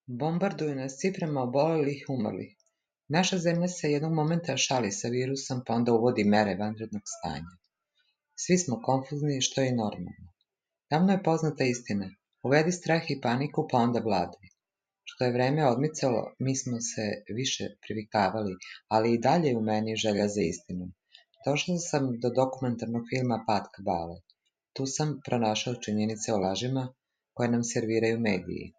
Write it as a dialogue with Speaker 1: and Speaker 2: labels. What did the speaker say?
Speaker 1: Bombarduju nas ciframa obolelih i umrlih. Naša zemlja se jednog momenta šali sa virusom, pa onda uvodi mere vanrednog stanja. Svi smo konfuzni, što je i normalno. Davno je poznata istina. Uvedi strah i paniku, pa onda vladaj. Što je vreme odmicalo, mi smo se više privikavali, ali i dalje u meni želja za istinom. Došla sam do dokumentarnog filma Pad Kabale. Tu sam pronašao činjenice o lažima koje nam serviraju mediji.